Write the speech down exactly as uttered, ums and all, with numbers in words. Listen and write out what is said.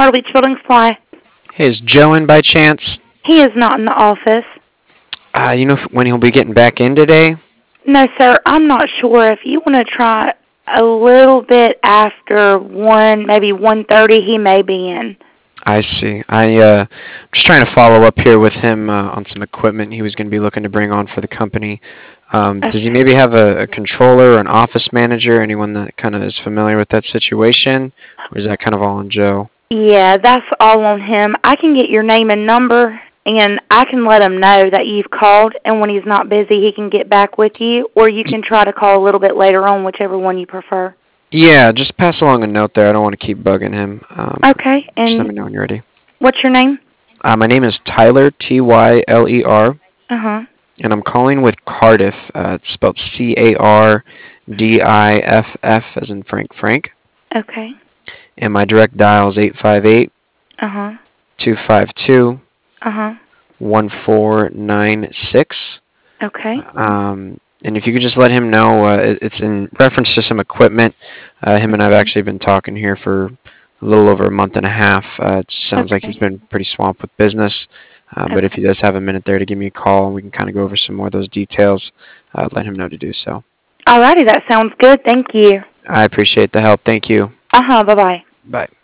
Myrtle Beach Building Supply. Hey, is Joe in by chance? He is not in the office. Uh, you know if, when he'll be getting back in today? No, sir, I'm not sure. If you want to try a little bit after one, maybe one thirty, he may be in. I see. I, uh, I'm just trying to follow up here with him uh, on some equipment he was going to be looking to bring on for the company. Um, does he Okay. maybe have a, a controller or an office manager, anyone that kind of is familiar with that situation? Or is that kind of all on Joe? Yeah, that's all on him. I can get your name and number, and I can let him know that you've called, and when he's not busy, he can get back with you, or you can try to call a little bit later on, whichever one you prefer. Yeah, just pass along a note there. I don't want to keep bugging him. Um, Okay, just let and me know when you're ready. what's your name? Uh, my name is Tyler, T Y L E R, Uh-huh. and I'm calling with Cardiff. Uh, it's spelled C A R D I F F as in Frank Frank. Okay. And my direct dial is eight five eight, Uh-huh. two five two, Uh-huh. one four nine six. Okay. Um, and if you could just let him know, uh, it, it's in reference to some equipment. Uh, him and I have Okay. actually been talking here for a little over a month and a half. Uh, it sounds like he's Okay. been pretty swamped with business. Uh, but if Okay. he does have a minute there to give me a call and we can kind of go over some more of those details, uh, let him know to do so. Alrighty, that sounds good. Thank you. I appreciate the help. Thank you. Uh-huh. Bye-bye. Bye.